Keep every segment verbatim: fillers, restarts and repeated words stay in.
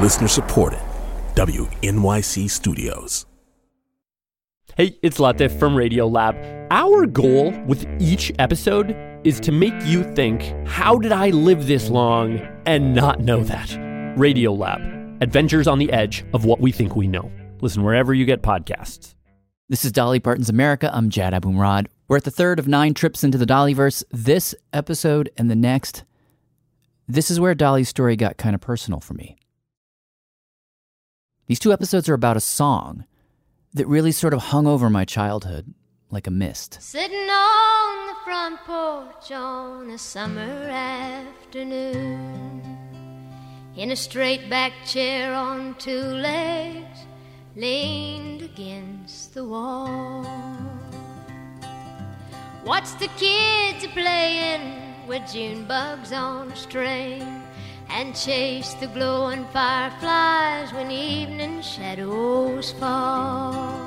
Listener supported. W N Y C Studios. Hey, it's Latif from Radiolab. Our goal with each episode is to make you think, how did I live this long and not know that? Radiolab, adventures on the edge of what we think we know. Listen wherever you get podcasts. This is Dolly Parton's America. I'm Jad Abumrad. We're at the third of nine trips into the Dollyverse. This episode and the next, this is where Dolly's story got kind of personal for me. These two episodes are about a song that really sort of hung over my childhood like a mist. Sitting on the front porch on a summer afternoon, in a straight back chair on two legs, leaned against the wall. Watch the kids playing with June bugs on a string, and chase the glowing fireflies when evening shadows fall.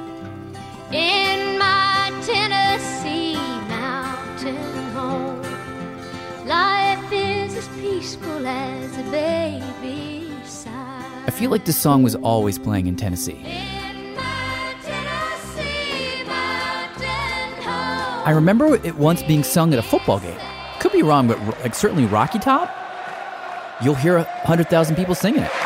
In my Tennessee mountain home, life is as peaceful as a baby's sigh. I feel like this song was always playing in Tennessee. In my Tennessee mountain home. I remember it once being sung at a football game. Could be wrong, but like certainly Rocky Top, you'll hear one hundred thousand people singing it.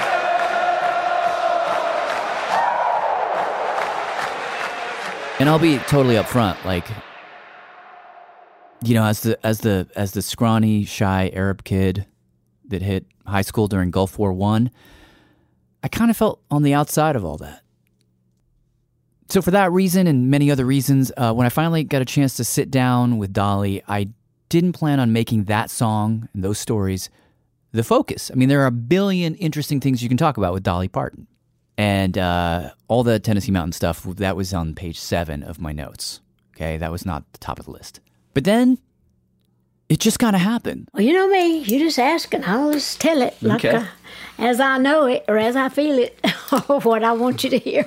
And I'll be totally upfront, like, you know, as the as the as the scrawny, shy Arab kid that hit high school during Gulf War One, I kind of felt on the outside of all that. So for that reason and many other reasons, uh, when I finally got a chance to sit down with Dolly, I didn't plan on making that song and those stories the focus. I mean, there are a billion interesting things you can talk about with Dolly Parton. And uh, all the Tennessee Mountain stuff, that was on page seven of my notes. Okay, that was not the top of the list. But then, it just kind of happened. Well, you know me. You just ask and I'll just tell it like Okay. uh, as I know it or as I feel it, or what I want you to hear.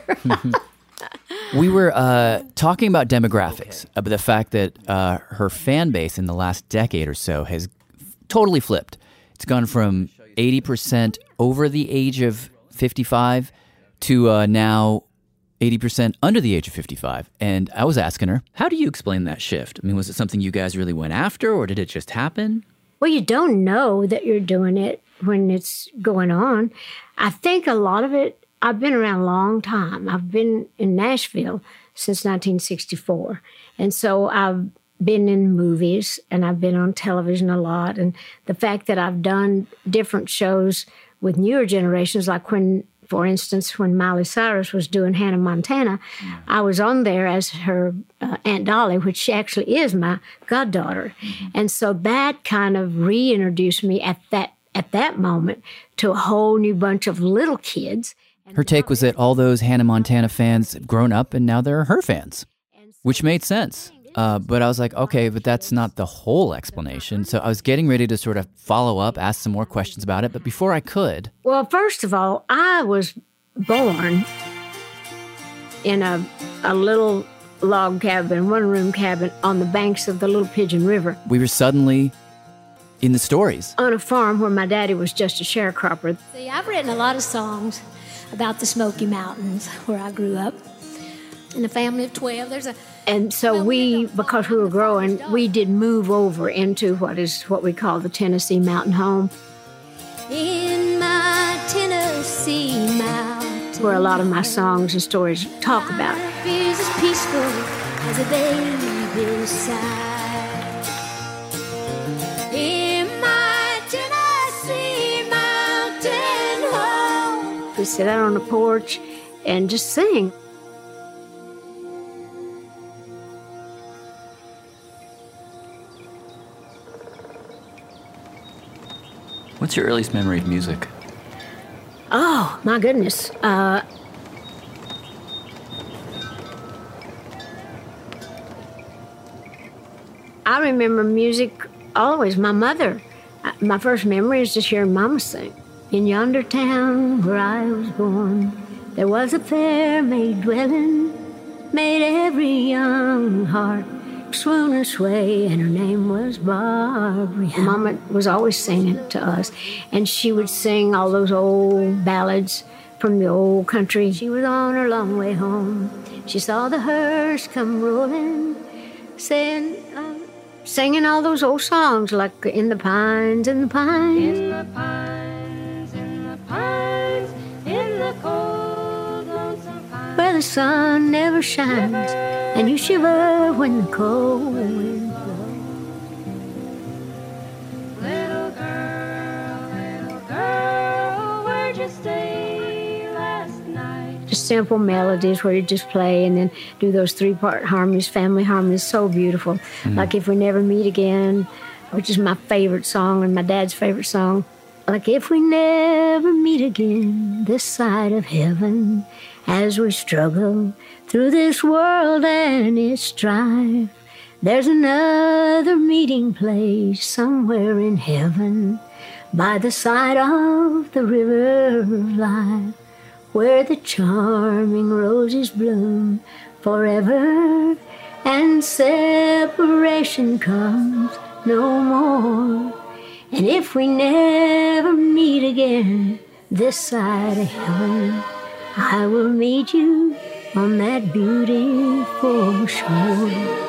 We were uh, talking about demographics, about the fact that uh, her fan base in the last decade or so has totally flipped. It's gone from eighty percent over the age of fifty-five to uh, now eighty percent under the age of fifty-five. And I was asking her, how do you explain that shift? I mean, was it something you guys really went after, or did it just happen? Well, you don't know that you're doing it when it's going on. I think a lot of it, I've been around a long time. I've been in Nashville since nineteen sixty-four. And so I've been in movies and I've been on television a lot. And the fact that I've done different shows with newer generations, like when, for instance, when Miley Cyrus was doing Hannah Montana, yeah. I was on there as her uh, Aunt Dolly, which she actually is my goddaughter. Mm-hmm. And so that kind of reintroduced me at that at that moment to a whole new bunch of little kids. Her take was that all those Hannah Montana fans had grown up and now they're her fans, which made sense. Uh, but I was like, okay, but that's not the whole explanation. So I was getting ready to sort of follow up, ask some more questions about it. But before I could... Well, first of all, I was born in a, a little log cabin, one-room cabin on the banks of the Little Pigeon River. We were suddenly in the stories. On a farm where my daddy was just a sharecropper. See, I've written a lot of songs about the Smoky Mountains, where I grew up. In a family of twelve, there's a... And so we, because we were growing, we did move over into what is what we call the Tennessee Mountain Home. In my Tennessee mountain, where a lot of my songs and stories talk about. Life is as peaceful as a baby's sigh. In my Tennessee mountain home. We sit out on the porch and just sing. What's your earliest memory of music? Oh, my goodness. Uh, I remember music always. My mother, my first memory is just hearing Mama sing. In yonder town where I was born, there was a fair maid dwelling, made every young heart rock, swoon, and sway, and her name was Barbary. Mama was always singing it to us, and she would sing all those old ballads from the old country. She was on her long way home. She saw the hearse come rolling, saying, uh, singing all those old songs like In the Pines, in the Pines. In the pines, in the pines, in the cold, lonesome pines. Where the sun never shines, and you shiver when the cold wind blows. Little girl, little girl, where'd you stay last night? Just simple melodies where you just play and then do those three-part harmonies, family harmonies, so beautiful. Mm. Like If We Never Meet Again, which is my favorite song and my dad's favorite song. Like if we never meet again this side of heaven, as we struggle through this world and its strife, there's another meeting place somewhere in heaven by the side of the river of life, where the charming roses bloom forever and separation comes no more. And if we never meet again this side of heaven, I will meet you on that beautiful shore.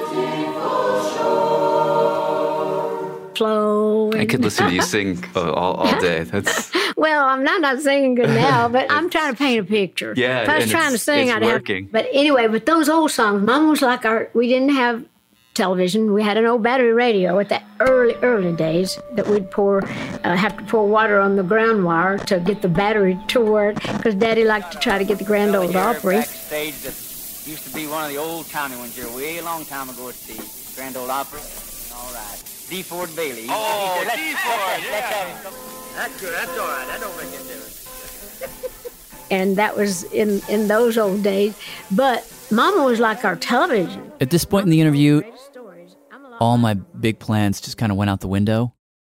Flowing. I could listen to you sing uh, all, all day. That's well, I'm not, not singing good now, but I'm trying to paint a picture. Yeah, if I was and trying to it's- sing, it's I'd working. have. But anyway, with those old songs, Mom was like our. We didn't have television. We had an old battery radio at the early, early days that we'd pour, uh, have to pour water on the ground wire to get the battery to work because Daddy liked to try to get the Grand Ole Opry. Backstage that used to be one of the old timey ones here, way a long time ago at the Grand Ole Opry. All right, D. Ford Bailey. Oh, He said, D. "Let's- Ford, let's yeah. have him come." That's good. That's all right. That don't make any difference. And that was in, in those old days. But Mama was like our television. At this point in the interview, all my big plans just kind of went out the window.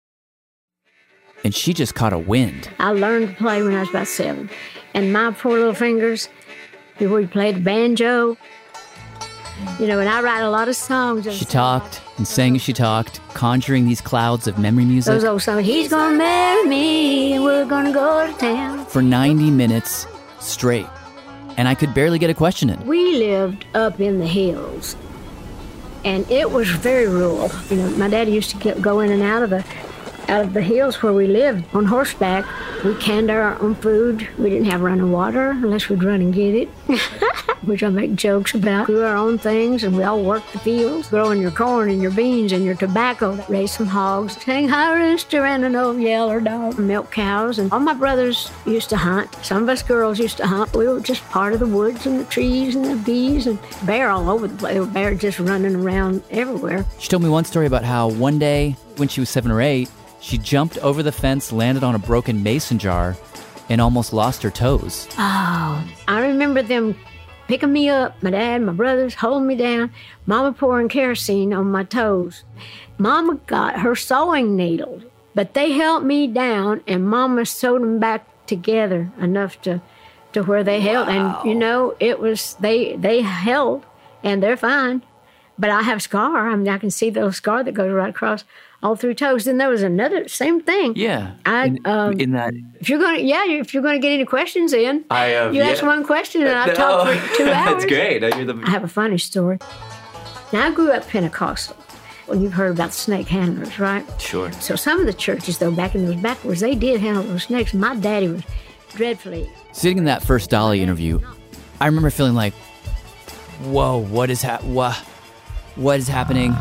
And she just caught a wind. I learned to play when I was about seven. And my poor little fingers, we played the banjo. You know, and I write a lot of songs. She talked and sang as she talked, conjuring these clouds of memory music. Those old songs. He's gonna marry me, and we're gonna go to town. For ninety minutes straight. And I could barely get a question in. We lived up in the hills, and it was very rural. You know, my dad used to get, go in and out of the out of the hills where we lived on horseback. We canned our own food. We didn't have running water unless we'd run and get it, which I make jokes about. Grew our own things, and we all worked the fields, growing your corn and your beans and your tobacco. Raised some hogs, Shanghai rooster and an old yeller dog, milk cows, and all my brothers used to hunt. Some of us girls used to hunt. We were just part of the woods and the trees and the bees and bear all over the place. There were bears just running around everywhere. She told me one story about how one day when she was seven or eight, she jumped over the fence, landed on a broken mason jar, and almost lost her toes. Oh, I remember them picking me up, my dad, my brothers, holding me down, Mama pouring kerosene on my toes. Mama got her sewing needles, but they held me down, and Mama sewed them back together enough to, to where they held. Wow. And, you know, it was, they, they held, and they're fine. But I have a scar. I mean, I can see the little scar that goes right across all through toes. Then there was another, same thing. Yeah. I, in, um, in that... If you're going to, yeah, if you're going to get any questions in, I, uh, you yeah. ask one question and I talk for two hours. That's great. I hear the... I have a funny story. Now, I grew up Pentecostal. Well, you've heard about snake handlers, right? Sure. So some of the churches, though, back in those backwards, they did handle those snakes. My daddy was dreadfully. Sitting in that first Dolly interview, I remember feeling like, whoa, what is hap- wha- what is happening?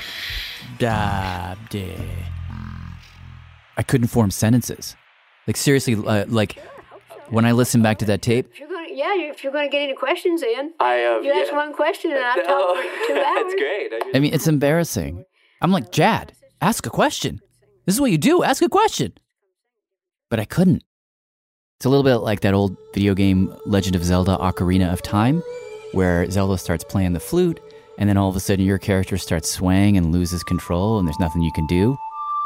Da, de. I couldn't form sentences. Like, seriously, uh, like, when I listen back to that tape, If you're going to, yeah, if you're going to get any questions in, I, uh, you ask yeah. one question and I talk for two hours. That's great. I hear I mean, it's embarrassing. I'm like, Jad, ask a question. This is what you do. Ask a question. But I couldn't. It's a little bit like that old video game Legend of Zelda Ocarina of Time, where Zelda starts playing the flute, and then all of a sudden your character starts swaying and loses control, and there's nothing you can do.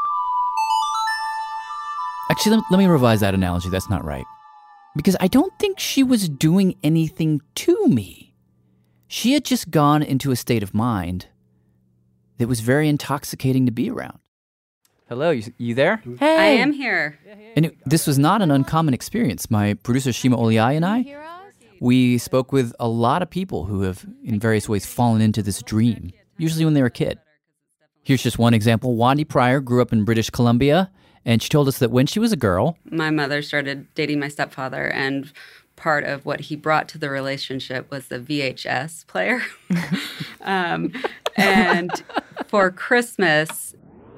Actually, let, let me revise that analogy. That's not right. Because I don't think she was doing anything to me. She had just gone into a state of mind that was very intoxicating to be around. Hello, you, you there? Hey. I am here. And it, this was not an uncommon experience. My producer Shima Oliai and I, we spoke with a lot of people who have in various ways fallen into this dream, usually when they were a kid. Here's just one example. Wandy Pryor grew up in British Columbia, and she told us that when she was a girl... My mother started dating my stepfather, and part of what he brought to the relationship was the V H S player. um, and for Christmas,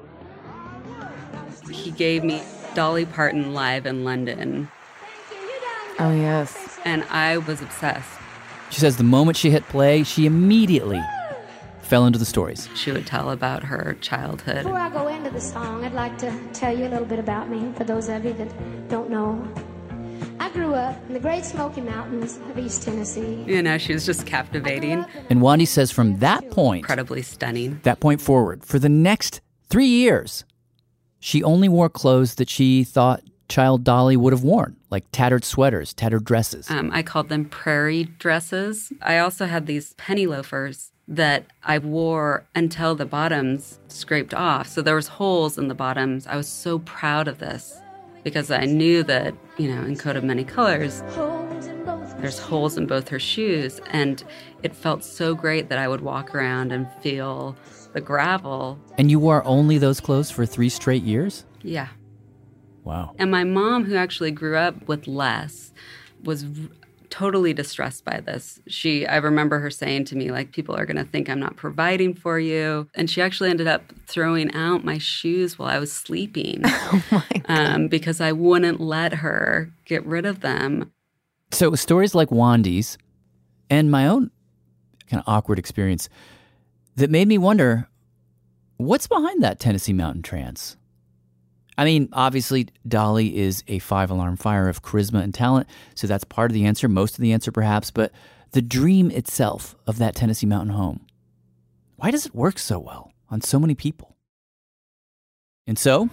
he gave me Dolly Parton live in London. Oh, yes. And I was obsessed. She says the moment she hit play, she immediately fell into the stories. She would tell about her childhood. Before I go into the song, I'd like to tell you a little bit about me, for those of you that don't know. I grew up in the Great Smoky Mountains of East Tennessee. You know, she was just captivating. And Wandy says from that point... Incredibly stunning. That point forward, for the next three years, she only wore clothes that she thought child Dolly would have worn, like tattered sweaters, tattered dresses. Um, I called them prairie dresses. I also had these penny loafers that I wore until the bottoms scraped off. So there was holes in the bottoms. I was so proud of this because I knew that, you know, in Coat of Many Colors, there's holes in both her shoes. And it felt so great that I would walk around and feel the gravel. And you wore only those clothes for three straight years? Yeah. Wow. And my mom, who actually grew up with less, was r- totally distressed by this. She, I remember her saying to me, like, people are going to think I'm not providing for you. And she actually ended up throwing out my shoes while I was sleeping. Oh, my God. Um, because I wouldn't let her get rid of them. So it was stories like Wandy's and my own kind of awkward experience that made me wonder, what's behind that Tennessee Mountain trance? I mean, obviously, Dolly is a five-alarm fire of charisma and talent, so that's part of the answer, most of the answer perhaps, but the dream itself of that Tennessee Mountain home, why does it work so well on so many people? And so,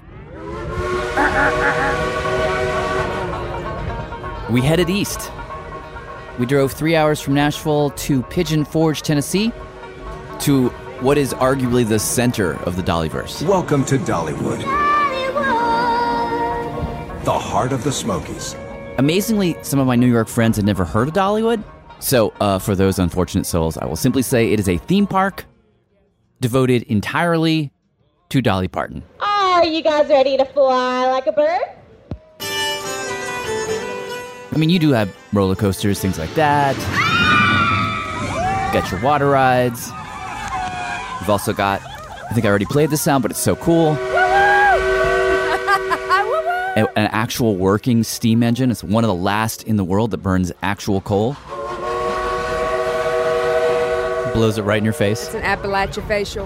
we headed east. We drove three hours from Nashville to Pigeon Forge, Tennessee, to what is arguably the center of the Dollyverse. Welcome to Dollywood, the heart of the Smokies. Amazingly, some of my New York friends had never heard of Dollywood. So, uh, for those unfortunate souls, I will simply say it is a theme park devoted entirely to Dolly Parton. Are you guys ready to fly like a bird? I mean, you do have roller coasters, things like that. Got your water rides. You've also got, I think I already played this sound, but it's so cool. A, an actual working steam engine. It's one of the last in the world that burns actual coal. Blows it right in your face. It's an Appalachia facial.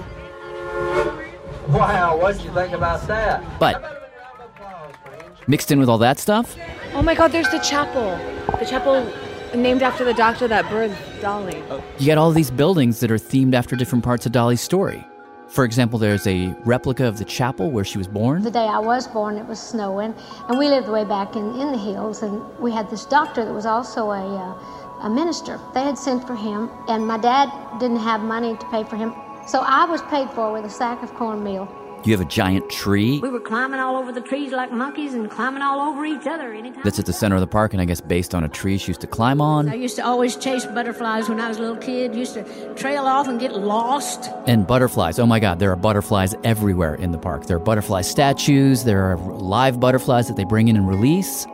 Wow, what do you think about that? But mixed in with all that stuff, Oh my God, there's the chapel. The chapel named after the doctor that birthed Dolly. you got all these buildings that are themed after different parts of Dolly's story. For example, there's a replica of the chapel where she was born. The day I was born, it was snowing, and we lived way back in, in the hills, and we had this doctor that was also a, uh, a minister. They had sent for him, and my dad didn't have money to pay for him, so I was paid for with a sack of cornmeal. You have a giant tree We were climbing all over the trees like monkeys and climbing all over each other anytime. that's at the center of the park, and I guess based on a tree she used to climb on. I used to always chase butterflies when I was a little kid. Used to trail off and get lost. And butterflies. Oh my God, there are butterflies everywhere in the park. There are butterfly statues. There are live butterflies that they bring in and release.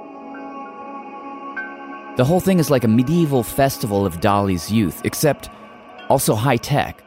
The whole thing is like a medieval festival of Dolly's youth, except also high-tech.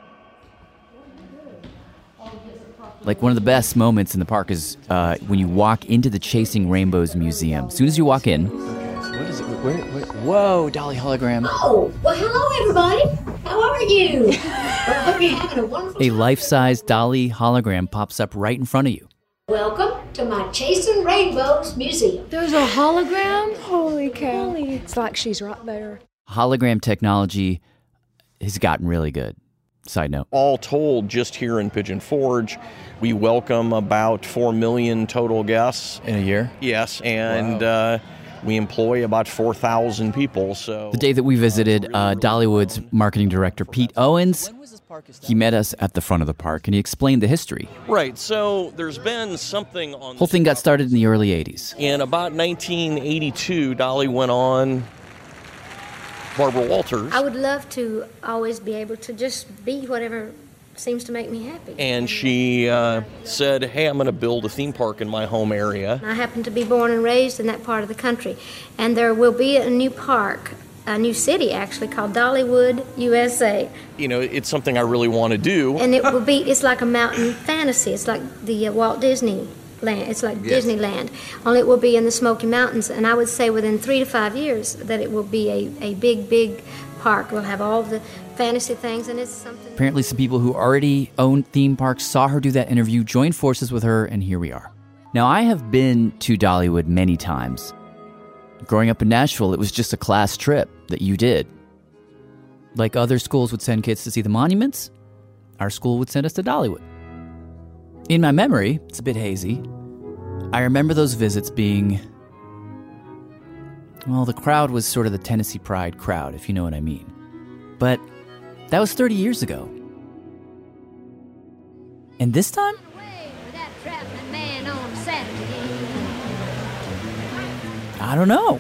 Like, one of the best moments in the park is uh, when you walk into the Chasing Rainbows Museum. As soon as you walk in... Okay, so what is it? Where, where, whoa, Dolly hologram. Oh, well, hello, everybody. How are you? Well, I hope you're having a wonderful A time. life-size Dolly hologram pops up right in front of you. Welcome to my Chasing Rainbows Museum. There's a hologram? Holy cow. Holy. It's like she's right there. Hologram technology has gotten really good. Side note. All told, just here in Pigeon Forge, we welcome about four million total guests. In a year? Yes, and wow. uh, We employ about four thousand people, so... The day that we visited uh, Dollywood's marketing director, Pete Owens, he met us at the front of the park, and he explained the history. Right, so there's been something on... The whole thing got started in the early eighties. In about nineteen eighty-two, Dolly went on Barbara Walters. I would love to always be able to just be whatever seems to make me happy. And she uh, said, hey, I'm going to build a theme park in my home area. I happen to be born and raised in that part of the country. And there will be a new park, a new city actually, called Dollywood, U S A. You know, it's something I really want to do. And it will be, it's like a mountain fantasy. It's like the uh, Walt Disney land. It's like yes. Disneyland. Only it will be in the Smoky Mountains. And I would say within three to five years that it will be a, a big, big park. We'll have all the fantasy things, and it's something... Apparently some people who already own theme parks saw her do that interview, joined forces with her, and here we are. Now, I have been to Dollywood many times. Growing up in Nashville, it was just a class trip that you did. Like other schools would send kids to see the monuments, our school would send us to Dollywood. In my memory, it's a bit hazy, I remember those visits being... Well, the crowd was sort of the Tennessee Pride crowd, if you know what I mean. But that was thirty years ago. And this time? I don't know.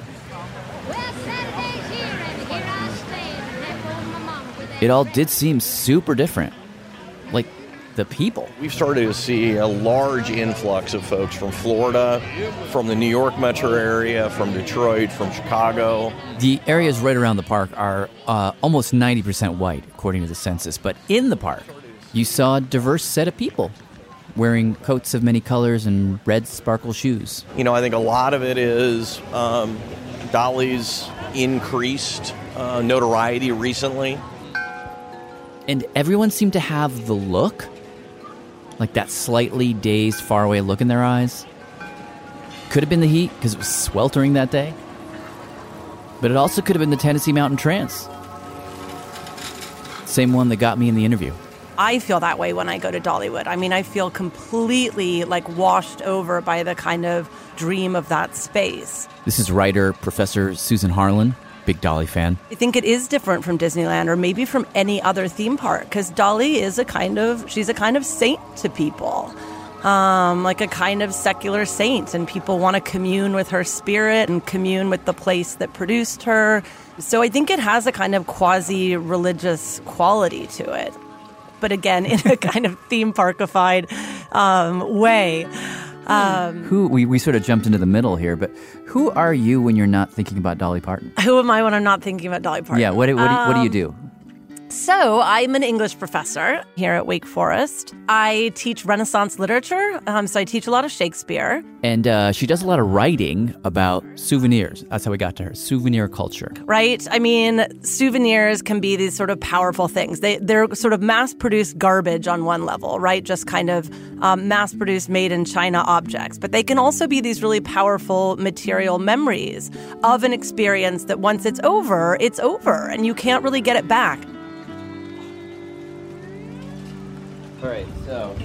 It all did seem super different. Like the people. We've started to see a large influx of folks from Florida, from the New York metro area, from Detroit, from Chicago. The areas right around the park are uh, almost ninety percent white, according to the census. But in the park, you saw a diverse set of people wearing coats of many colors and red sparkle shoes. You know, I think a lot of it is um, Dolly's increased uh, notoriety recently. And everyone seemed to have the look, like that slightly dazed, faraway look in their eyes. Could have been the heat, because it was sweltering that day. But it also could have been the Tennessee Mountain Trance. Same one that got me in the interview. I feel that way when I go to Dollywood. I mean, I feel completely like washed over by the kind of dream of that space. This is writer, Professor Susan Harlan, big Dolly fan. I think it is different from Disneyland or maybe from any other theme park because Dolly is a kind of, she's a kind of saint to people. Um, like a kind of secular saint, and people want to commune with her spirit and commune with the place that produced her. So I think it has a kind of quasi-religious quality to it. But again, in a kind of theme parkified um, way. Um, who we, we sort of jumped into the middle here, but who are you when you're not thinking about Dolly Parton? Who am I when I'm not thinking about Dolly Parton? Yeah, what, what, do, um, what do you do? So I'm an English professor here at Wake Forest. I teach Renaissance literature, um, so I teach a lot of Shakespeare. And uh, she does a lot of writing about souvenirs. That's how we got to her, souvenir culture. Right? I mean, souvenirs can be these sort of powerful things. They, they're sort of mass-produced garbage on one level, right? Just kind of um, mass-produced, made-in-China objects. But they can also be these really powerful material memories of an experience that once it's over, it's over, and you can't really get it back. All right, so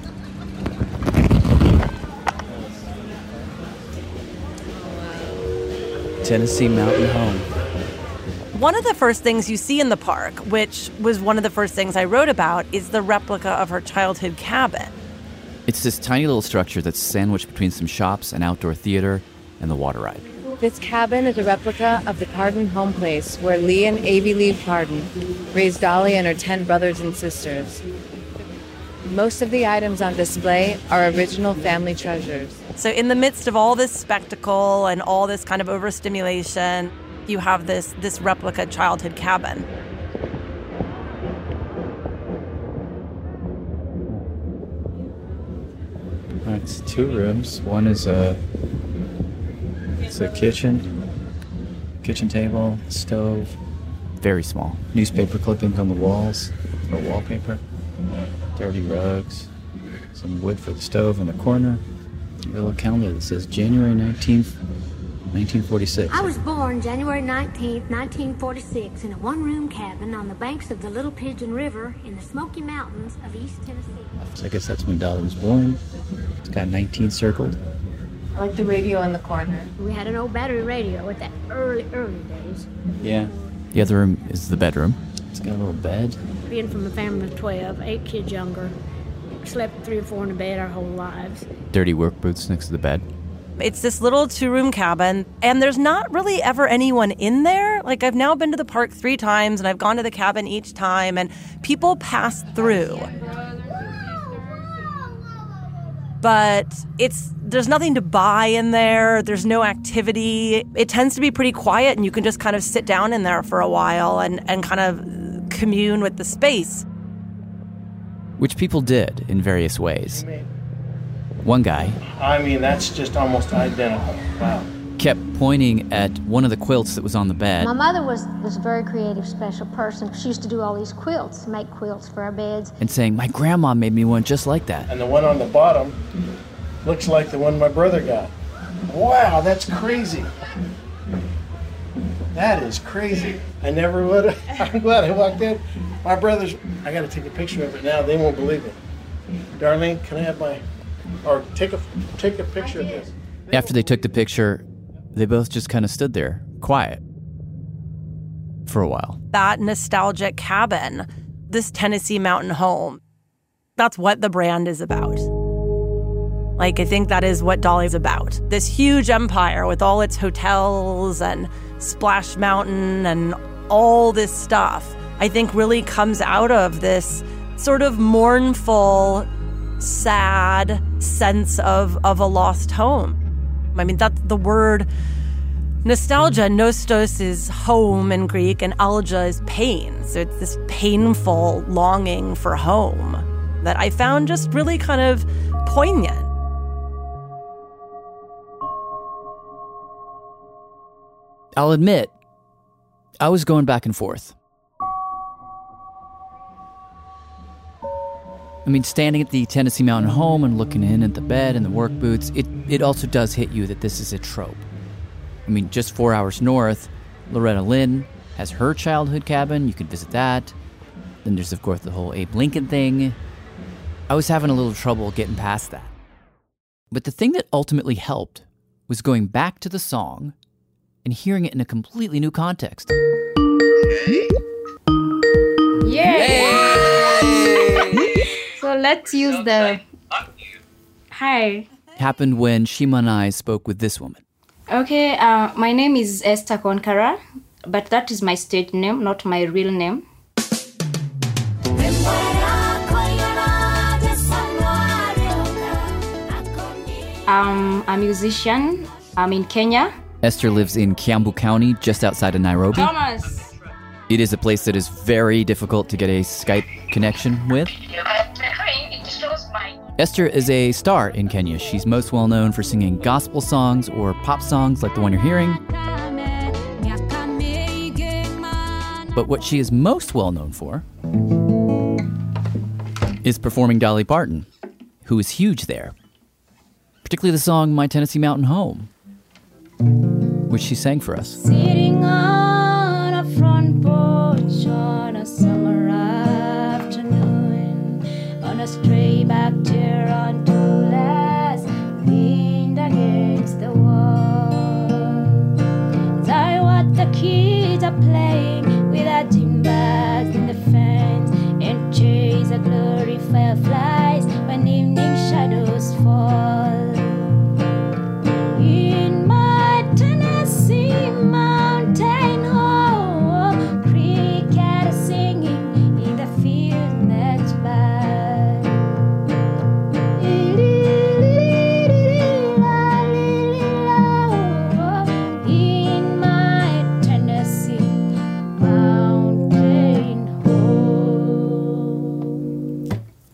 Tennessee Mountain Home. One of the first things you see in the park, which was one of the first things I wrote about, is the replica of her childhood cabin. It's this tiny little structure that's sandwiched between some shops, an outdoor theater, and the water ride. This cabin is a replica of the Parton home place where Lee and Avie Lee Parton raised Dolly and her ten brothers and sisters. Most of the items on display are original family treasures. So in the midst of all this spectacle and all this kind of overstimulation, you have this, this replica childhood cabin. All right, it's two rooms. One is a, it's a kitchen, kitchen table, stove. Very small. Newspaper clippings on the walls, or wallpaper. Dirty rugs, some wood for the stove in the corner, a little calendar that says January nineteenth, nineteen forty-six. I was born January nineteenth, nineteen forty-six, in a one-room cabin on the banks of the Little Pigeon River in the Smoky Mountains of East Tennessee. So I guess that's when Dolly was born. It's got nineteen circled. I like the radio in the corner. We had an old battery radio at that early, early days. Yeah. The other room is the bedroom. It's got a little bed. Being from a family of twelve, eight kids younger, slept three or four in the bed our whole lives. Dirty work boots next to the bed. It's this little two-room cabin, and there's not really ever anyone in there. Like, I've now been to the park three times, and I've gone to the cabin each time, and people pass through. But it's there's nothing to buy in there. There's no activity. It tends to be pretty quiet, and you can just kind of sit down in there for a while and, and kind of commune with the space. Which people did in various ways. One guy, I mean, that's just almost identical. Wow. kept pointing at one of the quilts that was on the bed. My mother was, was a very creative, special person. She used to do all these quilts, make quilts for our beds. And saying, my grandma made me one just like that. And the one on the bottom looks like the one my brother got. Wow, that's crazy. That is crazy. I never would have. I'm glad I walked in. My brother's, I got to take a picture of it now. They won't believe it. Darlene, can I have my, or take a, take a picture of this. After they took the picture, they both just kind of stood there, quiet, for a while. That nostalgic cabin, this Tennessee mountain home, that's what the brand is about. Like, I think that is what Dolly's about. This huge empire with all its hotels and Splash Mountain and all this stuff, I think really comes out of this sort of mournful, sad sense of, of a lost home. I mean, that's the word nostalgia. Nostos is home in Greek, and algia is pain. So it's this painful longing for home that I found just really kind of poignant. I'll admit, I was going back and forth. I mean, standing at the Tennessee Mountain home and looking in at the bed and the work boots, it, it also does hit you that this is a trope. I mean, just four hours north, Loretta Lynn has her childhood cabin. You can visit that. Then there's, of course, the whole Abe Lincoln thing. I was having a little trouble getting past that. But the thing that ultimately helped was going back to the song and hearing it in a completely new context. Yeah. So let's use the hi. Happened when Shima and I spoke with this woman. Okay, uh, my name is Esther Konkara, but that is my stage name, not my real name. I'm a musician. I'm in Kenya. Esther lives in Kiambu County, just outside of Nairobi. Thomas. It is a place that is very difficult to get a Skype connection with. Esther is a star in Kenya. She's most well known for singing gospel songs or pop songs like the one you're hearing. But what she is most well known for is performing Dolly Parton, who is huge there. Particularly the song My Tennessee Mountain Home, which she sang for us. Sitting on a front porch on a summer afternoon, on a stray back chair on two legs, leaned against the wall. As I watch the kids are playing with their gym bags in the fence and chase the glory fireflies when evening shadows fall. In my Tennessee mountain home, cricket is singing in the field next by. In my Tennessee mountain home.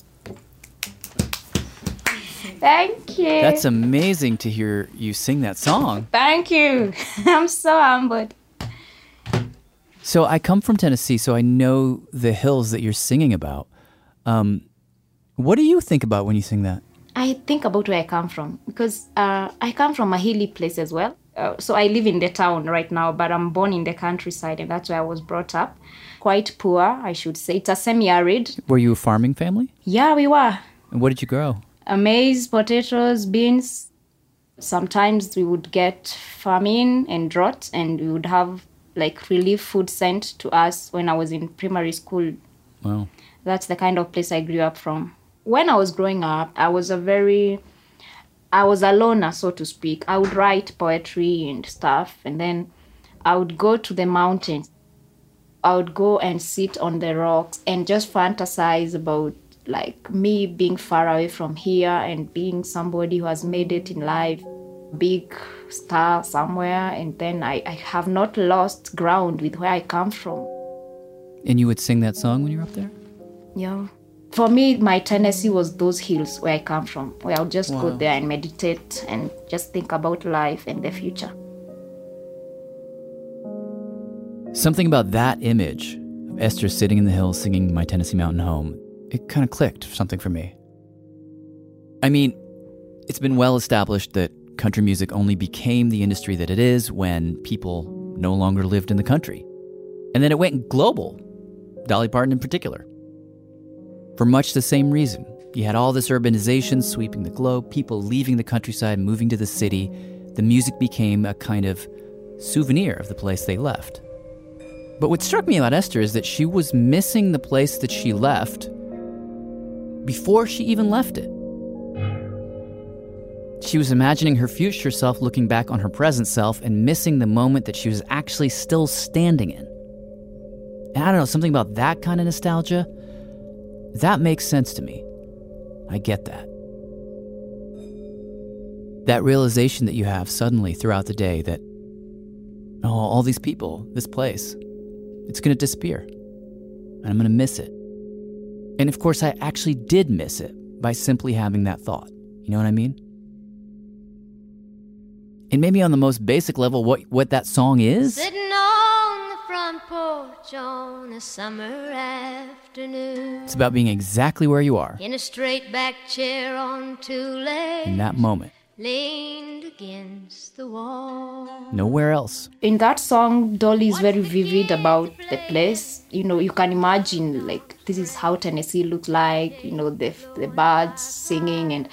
Thank you. That's amazing to hear you sing that song. Thank you. I'm so humbled. So I come from Tennessee, so I know the hills that you're singing about. Um, what do you think about when you sing that? I think about where I come from because uh, I come from a hilly place as well. Uh, so I live in the town right now, but I'm born in the countryside, and that's where I was brought up. Quite poor, I should say. It's a semi-arid. Were you a farming family? Yeah, we were. And what did you grow? Uh, maize, potatoes, beans. Sometimes we would get famine and drought, and we would have like relief food sent to us when I was in primary school. Wow. That's the kind of place I grew up from. When I was growing up, I was a very, I was a loner, so to speak. I would write poetry and stuff, and then I would go to the mountains. I would go and sit on the rocks and just fantasize about like me being far away from here and being somebody who has made it in life, big star somewhere, and then I, I have not lost ground with where I come from. And you would sing that song when you were up there? Yeah. For me, my Tennessee was those hills where I come from, where I'll just Wow. go there and meditate and just think about life and the future. Something about that image of Esther sitting in the hills singing My Tennessee Mountain Home, it kind of clicked something for me. I mean, it's been well established that country music only became the industry that it is when people no longer lived in the country. And then it went global, Dolly Parton in particular. For much the same reason. You had all this urbanization sweeping the globe, people leaving the countryside, moving to the city. The music became a kind of souvenir of the place they left. But what struck me about Esther is that she was missing the place that she left before she even left it. She was imagining her future self looking back on her present self and missing the moment that she was actually still standing in. And I don't know, something about that kind of nostalgia, that makes sense to me. I get that. That realization that you have suddenly throughout the day that, oh, all these people, this place, it's going to disappear. And I'm going to miss it. And of course, I actually did miss it by simply having that thought. You know what I mean? And maybe on the most basic level, what, what that song is? Sitting on the front porch on a summer afternoon. It's about being exactly where you are In a straight back chair on two legs. in that moment. Leaned against the wall. Nowhere else. In that song, Dolly is very vivid about the place. You know, you can imagine, like, this is how Tennessee looks like, you know, the, the birds singing, and,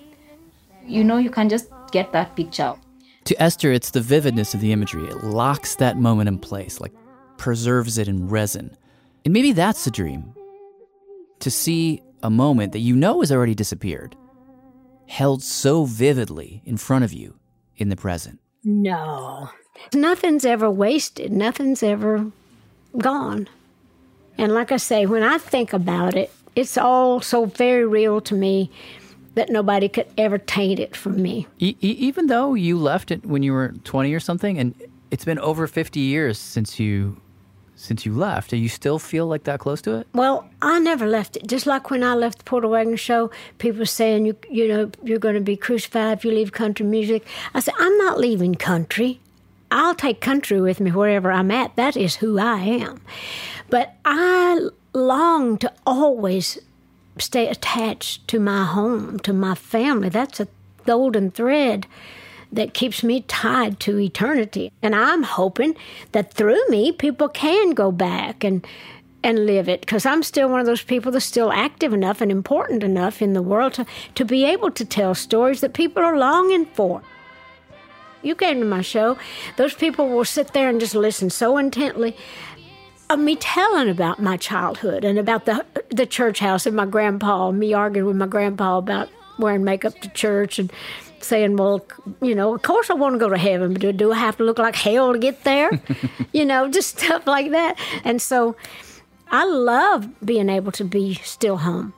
you know, you can just get that picture. To Esther, it's the vividness of the imagery. It locks that moment in place, like preserves it in resin. And maybe that's the dream. To see a moment that you know has already disappeared, held so vividly in front of you in the present. No. Nothing's ever wasted. Nothing's ever gone. And like I say, when I think about it, it's all so very real to me that nobody could ever taint it from me. E- e- even though you left it when you were twenty or something, and it's been over fifty years since you since you left, do you still feel like that close to it? Well, I never left it. Just like when I left the Porter Wagoner Show, people were saying, you, you know, you're going to be crucified if you leave country music. I said, I'm not leaving country. I'll take country with me wherever I'm at. That is who I am. But I long to always stay attached to my home, to my family. That's a golden thread that keeps me tied to eternity. And I'm hoping that through me, people can go back and and live it, because I'm still one of those people that's still active enough and important enough in the world to, to be able to tell stories that people are longing for. You came to my show, those people will sit there and just listen so intently of me telling about my childhood and about the the church house and my grandpa, me arguing with my grandpa about wearing makeup to church and saying, well, you know, of course I want to go to heaven, but do I have to look like hell to get there? You know, just stuff like that. And so I love being able to be still home.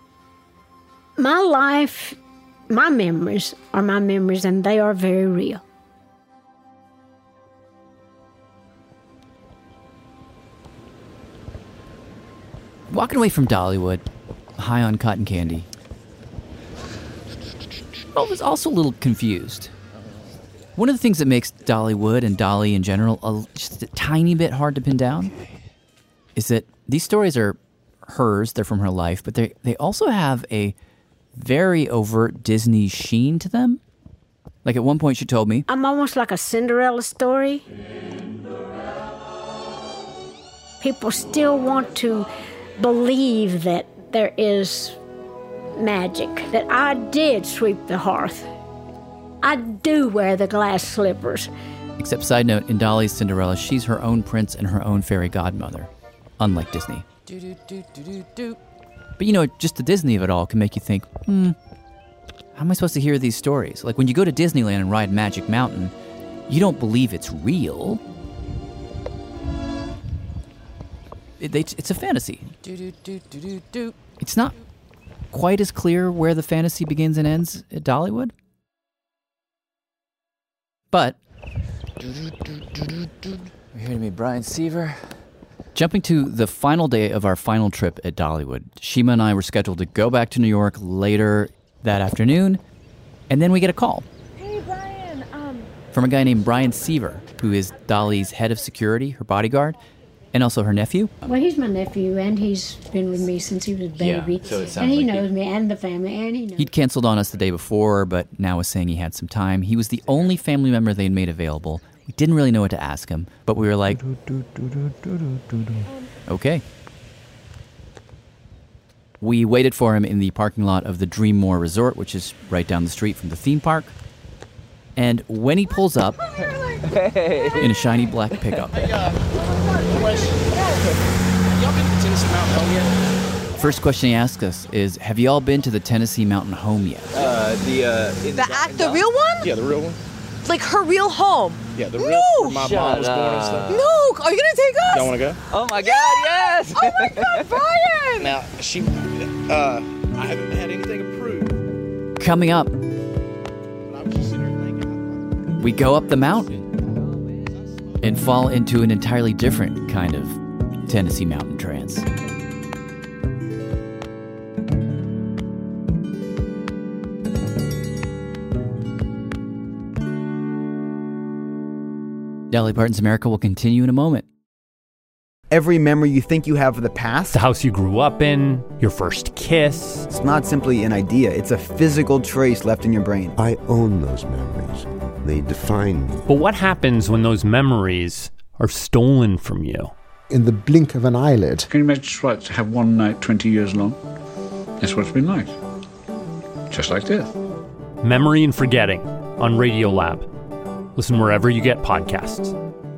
My life, my memories are my memories, and they are very real. Walking away from Dollywood, high on cotton candy, I was also a little confused. One of the things that makes Dollywood and Dolly in general a, just a tiny bit hard to pin down is that these stories are hers, they're from her life, but they they also have a very overt Disney sheen to them. Like at one point she told me, I'm almost like a Cinderella story. People still want to believe that there is magic, that I did sweep the hearth. I do wear the glass slippers. Except, side note, in Dolly's Cinderella, she's her own prince and her own fairy godmother, unlike Disney. But you know, just the Disney of it all can make you think, hmm, how am I supposed to hear these stories? Like when you go to Disneyland and ride Magic Mountain, you don't believe it's real. It, they, it's a fantasy. It's not quite as clear where the fantasy begins and ends at Dollywood. But You're hearing me, Brian Seaver? jumping to the final day of our final trip at Dollywood, Shima and I were scheduled to go back to New York later that afternoon, and then we get a call. Hey, Brian. Um, From a guy named Brian Seaver, who is Dolly's head of security, her bodyguard, and also her nephew. Well, he's my nephew, and he's been with me since he was a baby. Yeah, so it sounds and he like knows me and the family, and he knows. He'd canceled on us the day before, but now was saying he had some time. He was the only family member they'd made available. We didn't really know what to ask him, but we were like, okay. We waited for him in the parking lot of the Dreammore Resort, which is right down the street from the theme park. And when he pulls up in a shiny black pickup, Hey, uh, question. Y'all been to Tennessee Mountain Home yet? first question he asks us is, have y'all been to the Tennessee Mountain Home yet? Uh, the, uh... in- The act, the real one? Yeah, the real one. Like her real home? Yeah, the No! real where my mom was born and stuff. No! Are you gonna take us? Y'all want to go? Oh my God, yes! Oh my God, Brian! Now, she, uh, I haven't had anything approved. Coming up, But I was just sitting there thinking, we go up the mountain and fall into an entirely different kind of Tennessee Mountain trance. Dolly Parton's America will continue in a moment. Every memory you think you have of the past, The house you grew up in, your first kiss. it's not simply an idea, it's a physical trace left in your brain. I own those memories. They define me. But what happens when those memories are stolen from you? In the blink of an eyelid. Can you imagine what to have one night twenty years long? That's what it's been like. Just like death. Memory and Forgetting on Radiolab. Listen wherever you get podcasts.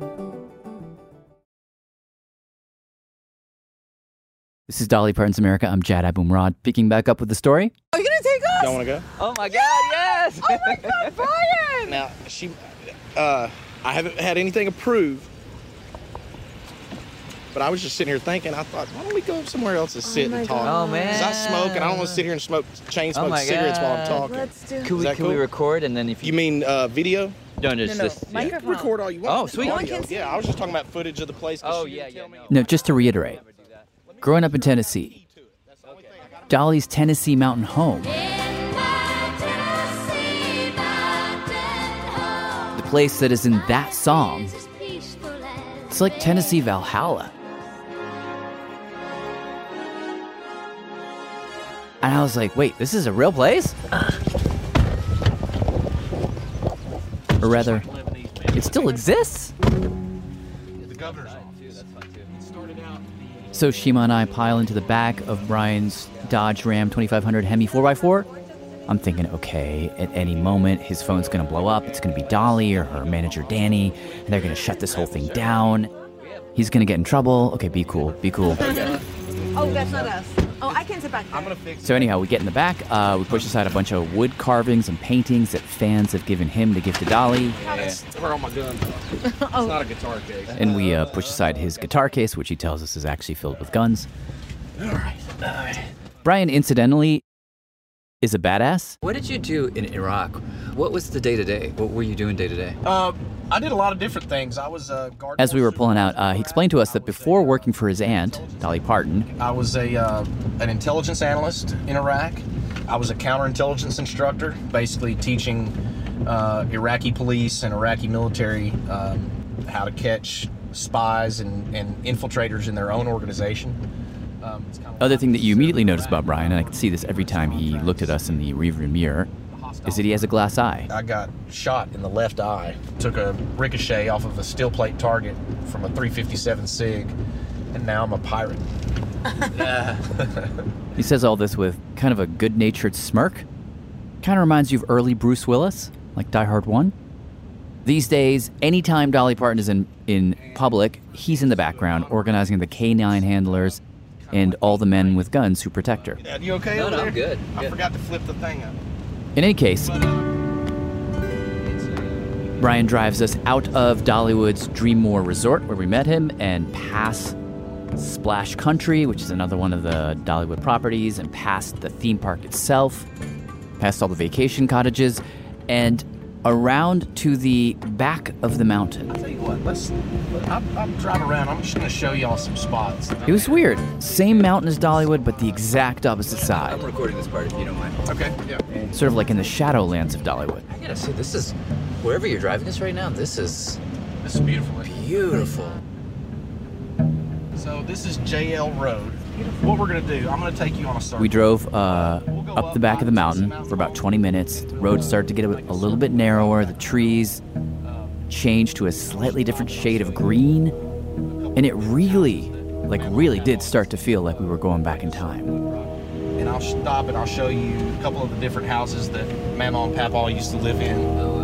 This is Dolly Parton's America. I'm Jad Abumrad, picking back up with the story. Are you gonna take us? y'all want to go? Oh my God, yes! Oh my God, Brian! Now, she, uh, I haven't had anything approved. But I was just sitting here thinking, I thought, why don't we go somewhere else and sit and talk? Oh, man. Because I smoke, and I don't want to sit here and smoke, chain smoke Oh, my cigarettes while I'm God. talking. Let's do Can Is we, that can cool? we record and then if you... You mean uh, video? No, just, No, no, just mic- You can Microphone. record all you want. Oh, sweet. No one Audio. can see. Yeah, I was just talking about footage of the place. Oh, yeah, yeah, no. No, just to reiterate, growing up in Tennessee, Dolly's Tennessee Mountain home, the place that is in that song, it's like Tennessee Valhalla. And I was like, wait, this is a real place? Or rather, it still exists? The governor's office. So Shima and I pile into the back of Brian's Dodge Ram twenty-five hundred Hemi four by four. I'm thinking, okay, at any moment, his phone's going to blow up. It's going to be Dolly or her manager, Danny, and they're going to shut this whole thing down. He's going to get in trouble. Okay, be cool, be cool. Oh, that's not us. Oh, I can sit back there. I'm going to fix So anyhow, we get in the back. Uh, we push aside a bunch of wood carvings and paintings that fans have given him to give to Dolly. That's where all my guns are. It's not a guitar case. And we uh, push aside his guitar case, which he tells us is actually filled with guns. All right, all right. Brian, incidentally, is a badass. What did you do in Iraq? What was the day-to-day? What were you doing day-to-day? Uh, I did a lot of different things. I was a guard. As we were pulling out, uh, he explained to us that before working for his aunt, Dolly Parton, I was a uh, an intelligence analyst in Iraq. I was a counterintelligence instructor, basically teaching uh, Iraqi police and Iraqi military um, how to catch spies and, and infiltrators in their own organization. Um, it's kind of other thing that you immediately notice about Brian, and I could see this every time he looked at us in the rearview mirror, is that he has a glass eye. I got shot in the left eye. Took a ricochet off of a steel plate target from a three fifty-seven SIG, and now I'm a pirate. Yeah. He says all this with kind of a good-natured smirk. Kind of reminds you of early Bruce Willis. like Die Hard one. These days, anytime Dolly Parton is in, in public, he's in the background organizing the K nine handlers and all the men with guns who protect her. Dad, you okay No, over no, there? I'm good. I Good. forgot to flip the thing up. In any case, Brian drives us out of Dollywood's Dreammore Resort, where we met him, and past Splash Country, which is another one of the Dollywood properties, and past the theme park itself, past all the vacation cottages, and around to the back of the mountain. I'll tell you what, let's, I'll, I'll drive around. I'm just going to show y'all some spots. It was weird. Same mountain as Dollywood, but the exact opposite I'm side. recording this part if you don't mind. Okay, yeah. Sort of like in the Shadowlands of Dollywood. I gotta say, this is, wherever you're driving us right now, this is This is beautiful. beautiful. So this is J L Road. What we're going to do, I'm going to take you on a circle. We drove uh, up the back of the mountain for about twenty minutes. The road started to get a, a little bit narrower. The trees changed to a slightly different shade of green. And it really, like really did start to feel like we were going back in time. And I'll stop and I'll show you a couple of the different houses that Mama and Papa used to live in.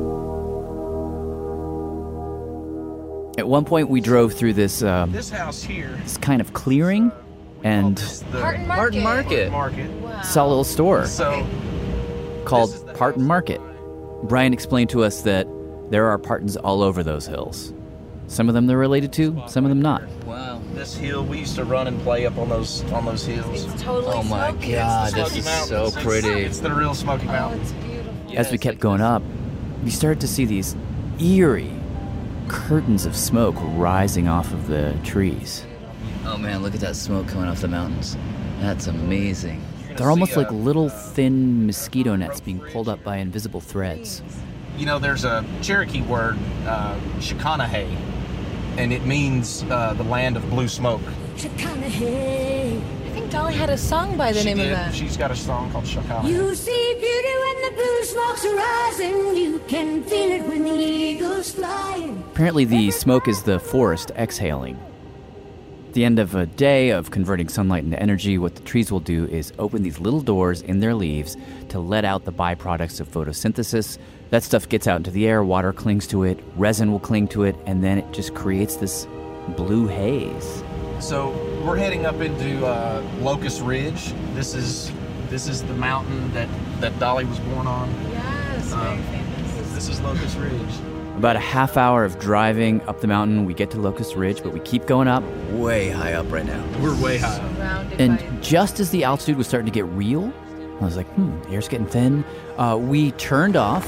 At one point, we drove through this um, This house here. this kind of clearing and The Parton Martin Market. Market. Market. saw a little store So called Parton Market. Brian explained to us that there are Partons all over those hills. Some of them they're related to, some of them not. Wow. this hill, we used to run and play up on those on those hills. It's totally Oh my smoky. God, It's the this Smoky is Mountains. so It's- pretty. It's the real Smoky Oh, Mountains. it's beautiful. As we kept going up, we started to see these eerie curtains of smoke rising off of the trees. Oh man, look at that smoke coming off the mountains. That's amazing. They're almost like little thin mosquito nets being pulled up by invisible threads. You know, there's a Cherokee word, uh, Shikanahay, and it means uh, the land of blue smoke. I think Dolly had a song by the She name did. of that. She's got a song called Shikanahay. You see beauty when the blue smoke's rising. You can feel it when the eagle's flying. Apparently the smoke is the forest exhaling. At the end of a day of converting sunlight into energy, what the trees will do is open these little doors in their leaves to let out the byproducts of photosynthesis. That stuff gets out into the air, water clings to it, resin will cling to it, and then it just creates this blue haze. So we're heading up into uh, Locust Ridge. This is this is the mountain that, that Dolly was born on. Yes, Um, very famous. This is Locust Ridge. About a half hour of driving up the mountain, we get to Locust Ridge, but we keep going up. Way high up right now. We're way high. Surrounded And by just as the altitude was starting to get real, I was like, hmm, air's getting thin. Uh, we turned off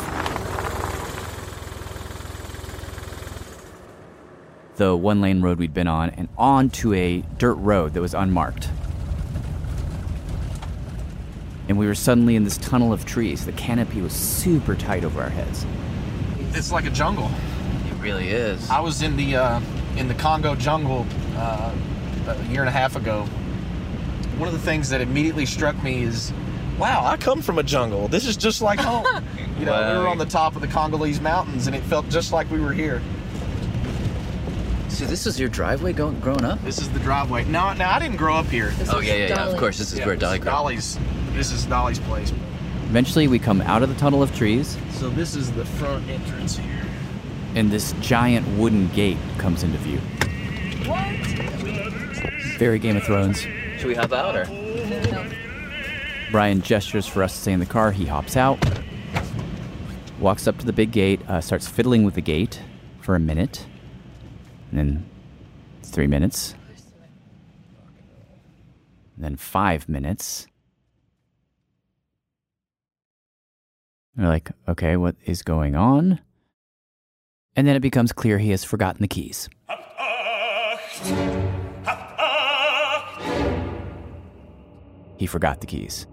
the one-lane road we'd been on and onto a dirt road that was unmarked. And we were suddenly in this tunnel of trees. The canopy was super tight over our heads. It's like a jungle. It really is. I was in the uh, in the Congo jungle uh, a year and a half ago. One of the things that immediately struck me is, wow, I come from a jungle. This is just like home. You know, Wow. we were on the top of the Congolese mountains, and it felt just like we were here. So this was your driveway going, growing up? This is the driveway. No, no, I didn't grow up here. This Oh is yeah, yeah, yeah. Of Dolly. course, this is Yeah, where this Dolly is grew up. Dolly's. This is Dolly's place. Eventually, we come out of the tunnel of trees, So this is the front entrance here. and this giant wooden gate comes into view. Very Game of Thrones. Should we hop out or? Brian gestures for us to stay in the car. He hops out, walks up to the big gate, uh, starts fiddling with the gate for a minute, and then three minutes, and then five minutes. We're like, okay, what is going on? And then it becomes clear he has forgotten the keys. He forgot the keys.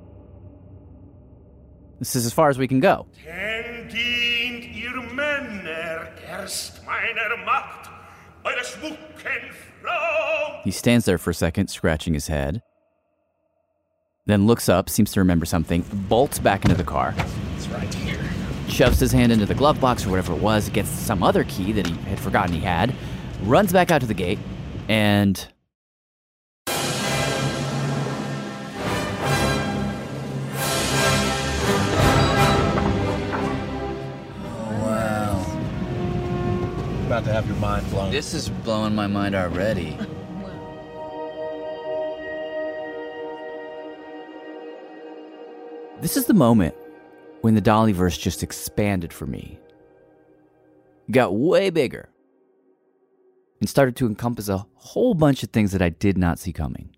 This is as far as we can go. Denn dient ihr Männer erst meiner Macht, eure schmucken Frau. He stands there for a second, scratching his head. Then looks up, seems to remember something, bolts back into the car, It's right here. shoves his hand into the glove box or whatever it was, gets some other key that he had forgotten he had, runs back out to the gate, and about to have your mind blown. This is blowing my mind already. This is the moment when the Dollyverse just expanded for me. It got way bigger and started to encompass a whole bunch of things that I did not see coming.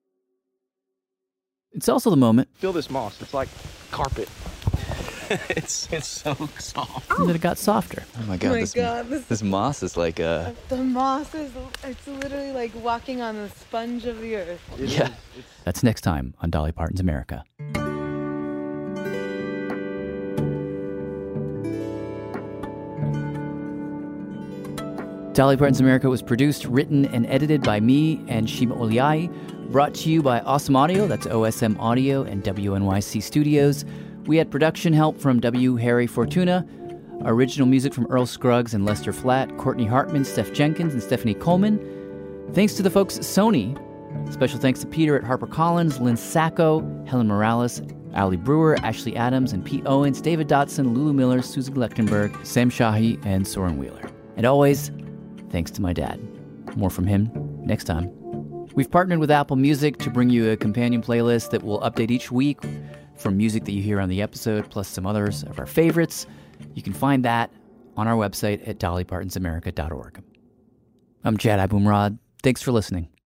It's also the moment Feel this moss. It's like carpet. it's it's so soft. that it got softer. Oh my god, my this, God, this- this moss is like a... The moss is, it's literally like walking on the sponge of the earth. Yeah. That's next time on Dolly Parton's America. Dolly Parton's America was produced, written, and edited by me and Shima Oliai. Brought to you by Awesome Audio, that's O S M Audio and W N Y C Studios. We had production help from W. Harry Fortuna. Original music from Earl Scruggs and Lester Flatt, Courtney Hartman, Steph Jenkins, and Stephanie Coleman. Thanks to the folks at Sony. Special thanks to Peter at HarperCollins, Lynn Sacco, Helen Morales, Ali Brewer, Ashley Adams, and Pete Owens, David Dotson, Lulu Miller, Susan Lechtenberg, Sam Shahi, and Soren Wheeler. And always, thanks to my dad. More from him next time. We've partnered with Apple Music to bring you a companion playlist that will update each week from music that you hear on the episode, plus some others of our favorites. You can find that on our website at dolly partons america dot org. I'm Jad Abumrad. Thanks for listening.